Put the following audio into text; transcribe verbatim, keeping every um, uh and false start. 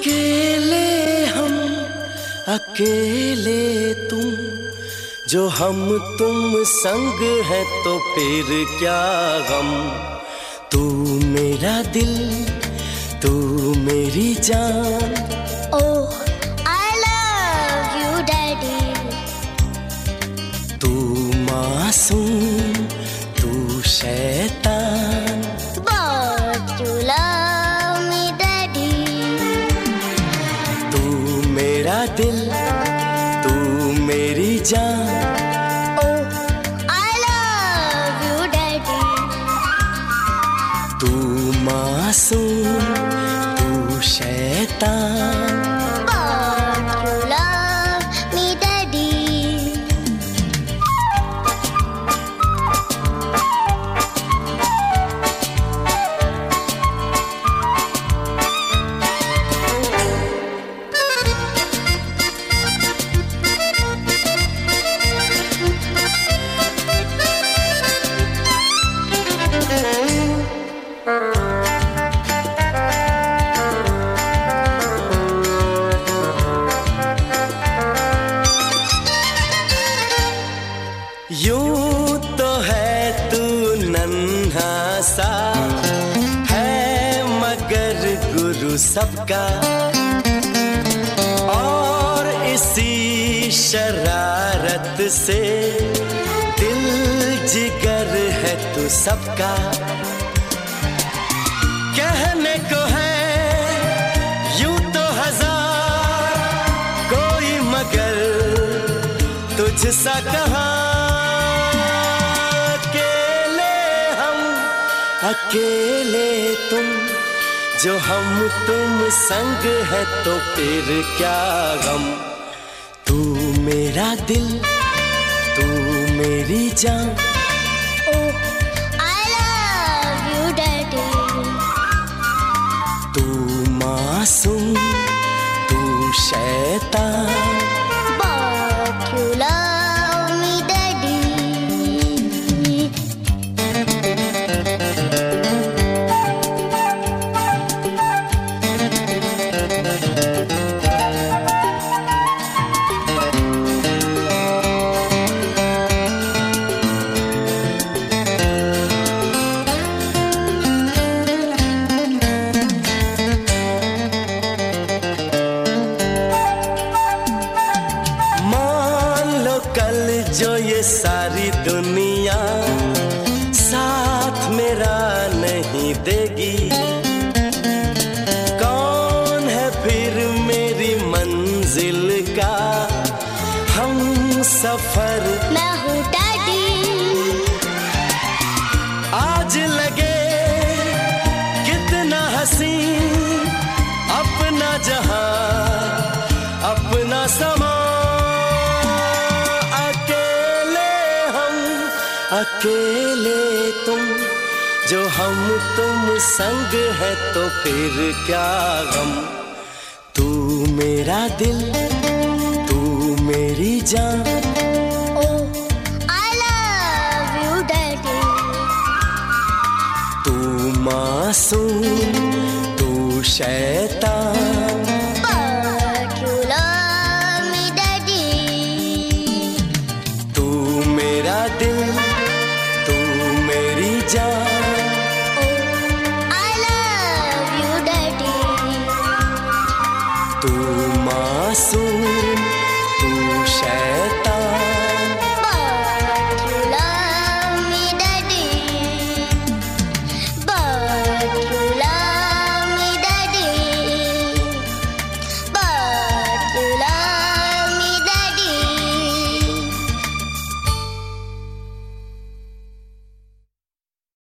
अकेले हम, अकेले तुम, जो हम तुम संग है तो फिर क्या गम। तू मेरा दिल, तू मेरी जान। Oh, I love you, Daddy. तू मासूम, तू शैतान। But you love me, Daddy. तू मेरा दिल, तू मेरी जान। Oh, I love you, Daddy. तू मासूम, तू शैतान। But you love me, Daddy. यूं तो है तू नन्हा सा, है मगर गुरु सबका। और इसी शरारत से दिल जिगर है तू सबका। कहने को है यूं तो हजार, कोई मगर तुझसा कहाँ। अकेले तुम, जो हम तुम संग है तो फिर क्या गम। तू मेरा दिल, तू मेरी जान। Oh, I love you, Daddy. तू मासूम, तू शैतान। But you love me, Daddy. जो ये सारी दुनिया साथ मेरा नहीं देगी, कौन है फिर मेरी मंजिल का हम सफर। मैं हूँ डैडी। आज लगे कितना हसी अपना जहां, अपना समा। अकेले तुम, जो हम तुम संग है तो फिर क्या गम। तू मेरा दिल, तू मेरी जान। Oh, I love you, Daddy. तू मासूम, तू शैतान। But you love me, Daddy. तू मेरा दिल, मेरी जान। Oh, I love you, Daddy. तू मासूम, तू शैतान।